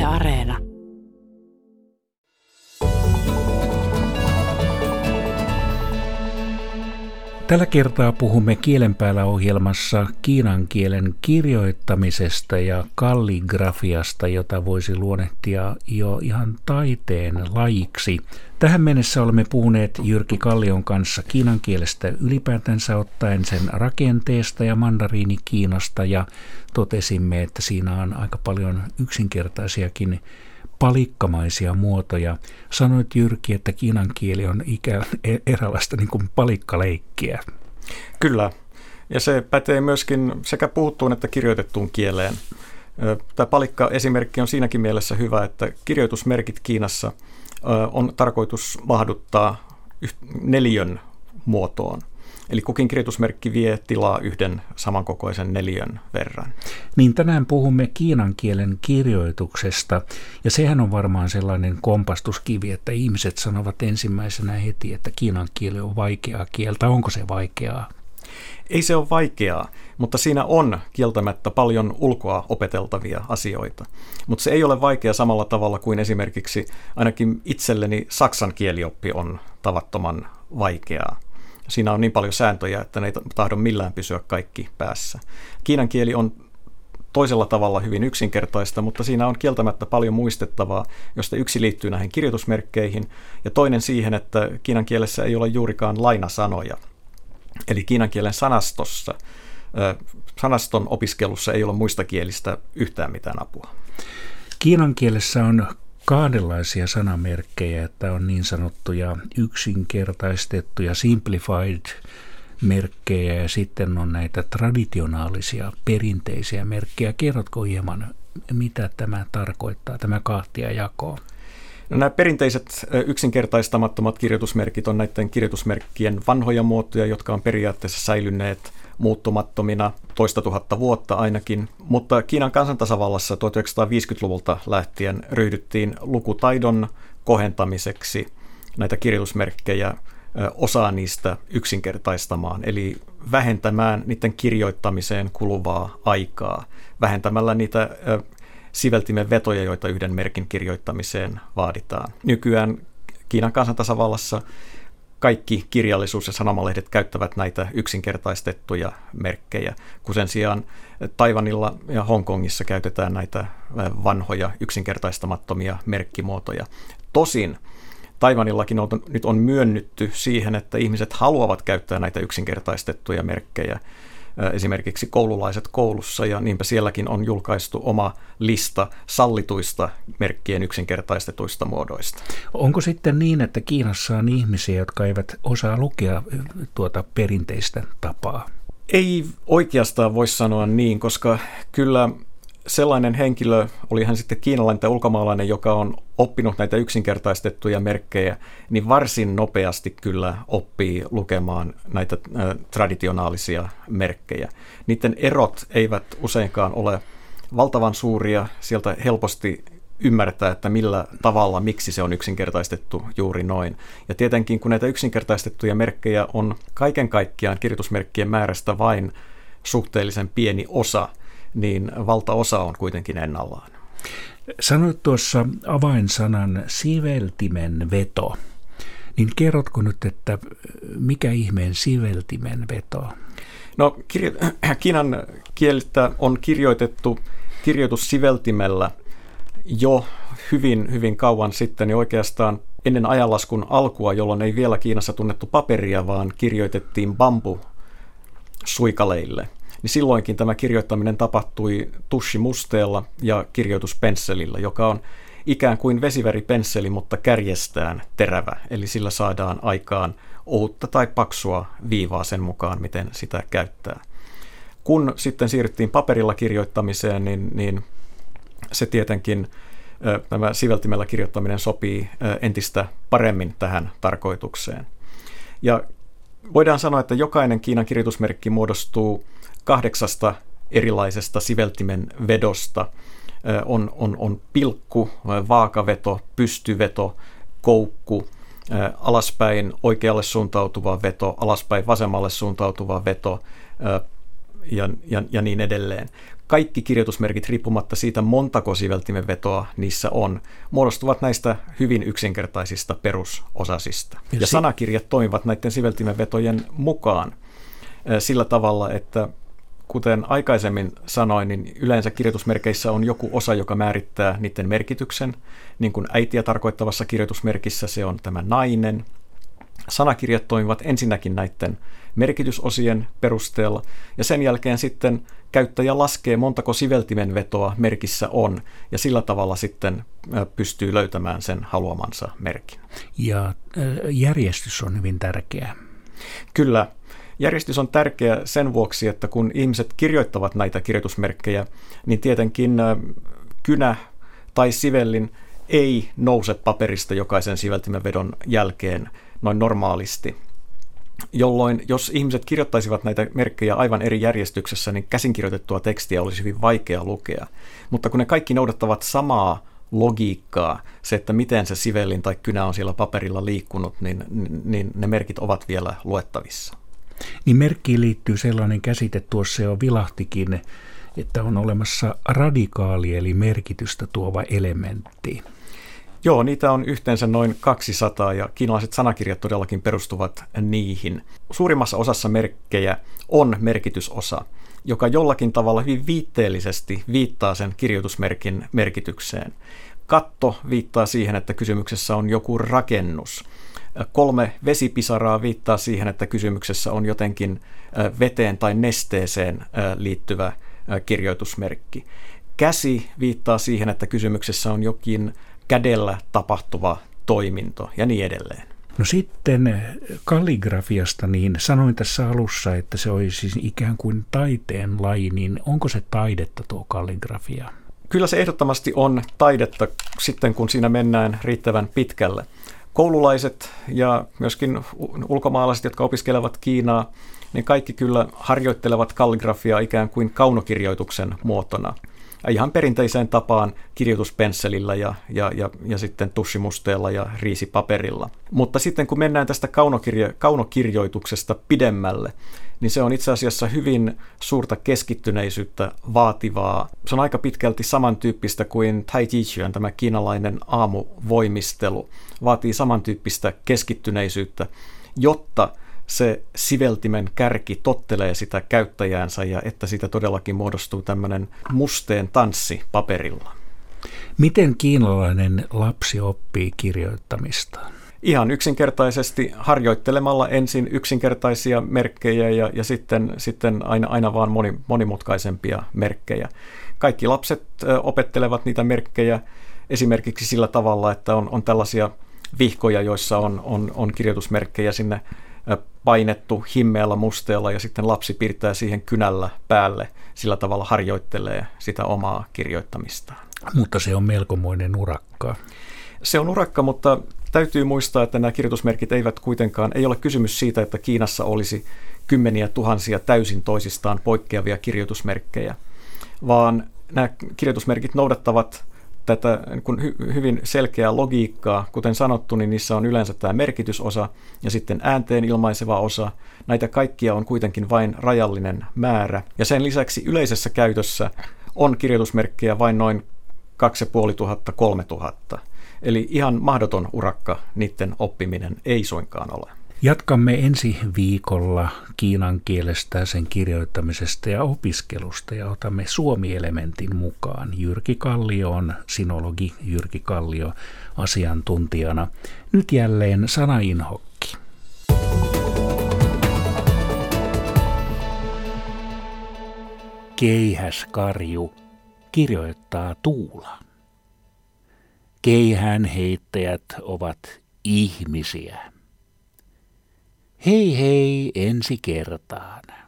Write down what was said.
Areena. Tällä kertaa puhumme Kielen päällä -ohjelmassa kiinan kielen kirjoittamisesta ja kalligrafiasta, jota voisi luonnehtia jo ihan taiteen lajiksi. Tähän mennessä olemme puhuneet Jyrki Kallion kanssa kiinan kielestä ylipäätänsä ottaen, sen rakenteesta ja mandariinikiinasta, ja totesimme, että siinä on aika paljon yksinkertaisiakin palikkamaisia muotoja. Sanoit, Jyrki, että kiinan kieli on eräänlaista niin kuin palikkaleikkiä. Kyllä, ja se pätee myöskin sekä puhuttuun että kirjoitettuun kieleen. Tämä palikka-esimerkki on siinäkin mielessä hyvä, että kirjoitusmerkit Kiinassa on tarkoitus mahduttaa neliön muotoon. Eli kukin kirjoitusmerkki vie tilaa yhden samankokoisen neliön verran. Niin tänään puhumme kiinan kielen kirjoituksesta, ja sehän on varmaan sellainen kompastuskivi, että ihmiset sanovat ensimmäisenä heti, että kiinan kieli on vaikeaa kieltä. Onko se vaikeaa? Ei se ole vaikeaa, mutta siinä on kieltämättä paljon ulkoa opeteltavia asioita. Mutta se ei ole vaikea samalla tavalla kuin esimerkiksi ainakin itselleni saksan kielioppi on tavattoman vaikeaa. Siinä on niin paljon sääntöjä, että ne ei tahdo millään pysyä kaikki päässä. Kiinan kieli on toisella tavalla hyvin yksinkertaista, mutta siinä on kieltämättä paljon muistettavaa, josta yksi liittyy näihin kirjoitusmerkkeihin, ja toinen siihen, että kiinan kielessä ei ole juurikaan lainasanoja. Eli kiinan kielen sanastossa, sanaston opiskelussa ei ole muista kielistä yhtään mitään apua. Kiinan kielessä on kahdenlaisia sanamerkkejä, että on niin sanottuja yksinkertaistettuja simplified merkkejä ja sitten on näitä traditionaalisia perinteisiä merkkejä. Kerrotko hieman, mitä tämä tarkoittaa, tämä kahtiajako? No, nämä perinteiset yksinkertaistamattomat kirjoitusmerkit on näiden kirjoitusmerkkien vanhoja muotoja, jotka on periaatteessa säilyneet muuttumattomina toista tuhatta vuotta ainakin, mutta Kiinan kansantasavallassa 1950-luvulta lähtien ryhdyttiin lukutaidon kohentamiseksi näitä kirjoitusmerkkejä, osaa niistä yksinkertaistamaan, eli vähentämään niiden kirjoittamiseen kuluvaa aikaa, vähentämällä niitä siveltimen vetoja, joita yhden merkin kirjoittamiseen vaaditaan. Nykyään Kiinan kansantasavallassa kaikki kirjallisuus- ja sanomalehdet käyttävät näitä yksinkertaistettuja merkkejä, kun sen sijaan Taiwanilla ja Hongkongissa käytetään näitä vanhoja yksinkertaistamattomia merkkimuotoja. Tosin Taiwanillakin nyt on myönnytty siihen, että ihmiset haluavat käyttää näitä yksinkertaistettuja merkkejä, esimerkiksi koululaiset koulussa, ja niinpä sielläkin on julkaistu oma lista sallituista merkkien yksinkertaistetuista muodoista. Onko sitten niin, että Kiinassa on ihmisiä, jotka eivät osaa lukea tuota perinteistä tapaa? Ei oikeastaan voi sanoa niin, koska kyllä sellainen henkilö, oli hän sitten kiinalainen tai ulkomaalainen, joka on oppinut näitä yksinkertaistettuja merkkejä, niin varsin nopeasti kyllä oppii lukemaan näitä traditionaalisia merkkejä. Niiden erot eivät useinkaan ole valtavan suuria, sieltä helposti ymmärtää, että millä tavalla, miksi se on yksinkertaistettu juuri noin. Ja tietenkin, kun näitä yksinkertaistettuja merkkejä on kaiken kaikkiaan kirjoitusmerkkien määrästä vain suhteellisen pieni osa, niin valtaosa on kuitenkin ennallaan. Sanoit tuossa avainsanan siveltimen veto, niin kerrotko nyt, että mikä ihmeen siveltimen veto? No, kiinan kieltä on kirjoitettu kirjoitussiveltimellä jo hyvin, hyvin kauan sitten, ja oikeastaan ennen ajanlaskun alkua, jolloin ei vielä Kiinassa tunnettu paperia, vaan kirjoitettiin bambusuikaleille. Niin silloinkin tämä kirjoittaminen tapahtui tussimusteella ja kirjoituspensselillä, joka on ikään kuin vesiväripensseli, mutta kärjestään terävä. Eli sillä saadaan aikaan ohutta tai paksua viivaa sen mukaan, miten sitä käyttää. Kun sitten siirryttiin paperilla kirjoittamiseen, niin se tietenkin, tämä siveltimellä kirjoittaminen sopii entistä paremmin tähän tarkoitukseen. Ja voidaan sanoa, että jokainen Kiinan kirjoitusmerkki muodostuu 8 erilaisesta siveltimen vedosta. On pilkku, vaakaveto, pystyveto, koukku, alaspäin oikealle suuntautuva veto, alaspäin vasemmalle suuntautuva veto ja niin edelleen. kaikki kirjoitusmerkit, riippumatta siitä montako siveltimen vetoa niissä on, muodostuvat näistä hyvin yksinkertaisista perusosasista. Ja sanakirjat toimivat näiden siveltimen vetojen mukaan sillä tavalla, että kuten aikaisemmin sanoin, niin yleensä kirjoitusmerkeissä on joku osa, joka määrittää niiden merkityksen. Niin kuin äitiä tarkoittavassa kirjoitusmerkissä se on tämä nainen. Sanakirjat toimivat ensinnäkin näiden merkitysosien perusteella, ja sen jälkeen sitten käyttäjä laskee, montako siveltimen vetoa merkissä on, ja sillä tavalla sitten pystyy löytämään sen haluamansa merkin. Ja järjestys on hyvin tärkeä. Kyllä. Järjestys on tärkeä sen vuoksi, että kun ihmiset kirjoittavat näitä kirjoitusmerkkejä, niin tietenkin kynä tai sivellin ei nouse paperista jokaisen siveltimen vedon jälkeen noin normaalisti. Jolloin jos ihmiset kirjoittaisivat näitä merkkejä aivan eri järjestyksessä, niin käsinkirjoitettua tekstiä olisi hyvin vaikea lukea. Mutta kun ne kaikki noudattavat samaa logiikkaa, se, että miten se sivellin tai kynä on siellä paperilla liikkunut, niin ne merkit ovat vielä luettavissa. Niin merkkiin liittyy sellainen käsite, tuossa jo vilahtikin, että on olemassa radikaali eli merkitystä tuova elementti. Joo, niitä on yhteensä noin 200 ja kiinalaiset sanakirjat todellakin perustuvat niihin. Suurimmassa osassa merkkejä on merkitysosa, joka jollakin tavalla hyvin viitteellisesti viittaa sen kirjoitusmerkin merkitykseen. Katto viittaa siihen, että kysymyksessä on joku rakennus. 3 vesipisaraa viittaa siihen, että kysymyksessä on jotenkin veteen tai nesteeseen liittyvä kirjoitusmerkki. Käsi viittaa siihen, että kysymyksessä on jokin kädellä tapahtuva toiminto ja niin edelleen. No sitten kalligrafiasta, niin sanoin tässä alussa, että se olisi ikään kuin taiteen laji, niin onko se taidetta tuo kalligrafia? Kyllä se ehdottomasti on taidetta sitten, kun siinä mennään riittävän pitkälle. Koululaiset ja myöskin ulkomaalaiset, jotka opiskelevat Kiinaa, niin kaikki kyllä harjoittelevat kalligrafiaa ikään kuin kaunokirjoituksen muotona. Ihan perinteiseen tapaan kirjoituspensselillä ja sitten tussimusteella ja riisipaperilla. Mutta sitten kun mennään tästä kaunokirjoituksesta pidemmälle, niin se on itse asiassa hyvin suurta keskittyneisyyttä vaativaa. Se on aika pitkälti samantyyppistä kuin Tai Chi Chuan, tämä kiinalainen aamuvoimistelu. Vaatii samantyyppistä keskittyneisyyttä, jotta se siveltimen kärki tottelee sitä käyttäjäänsä ja että siitä todellakin muodostuu tämmöinen musteen tanssi paperilla. Miten kiinalainen lapsi oppii kirjoittamista? Ihan yksinkertaisesti harjoittelemalla ensin yksinkertaisia merkkejä ja sitten aina vaan monimutkaisempia merkkejä. Kaikki lapset opettelevat niitä merkkejä esimerkiksi sillä tavalla, että on tällaisia vihkoja, joissa on kirjoitusmerkkejä sinne painettu himmeällä musteella ja sitten lapsi piirtää siihen kynällä päälle. Sillä tavalla harjoittelee sitä omaa kirjoittamistaan. Mutta se on melkomoinen urakka. Se on urakka, mutta täytyy muistaa, että nämä kirjoitusmerkit ei ole kysymys siitä, että Kiinassa olisi kymmeniä tuhansia täysin toisistaan poikkeavia kirjoitusmerkkejä, vaan nämä kirjoitusmerkit noudattavat tätä hyvin selkeää logiikkaa. Kuten sanottu, niin niissä on yleensä tämä merkitysosa ja sitten äänteen ilmaiseva osa. Näitä kaikkia on kuitenkin vain rajallinen määrä. Ja sen lisäksi yleisessä käytössä on kirjoitusmerkkejä vain noin 2500–3000. Eli ihan mahdoton urakka niiden oppiminen ei suinkaan ole. Jatkamme ensi viikolla kiinan kielestä, sen kirjoittamisesta ja opiskelusta ja otamme suomi-elementin mukaan. Jyrki Kallio on sinologi, Jyrki Kallio asiantuntijana. Nyt jälleen sanainhokki. Keihäskarju kirjoittaa Tuula. Keihään heittäjät ovat ihmisiä. Hei hei ensi kertaan.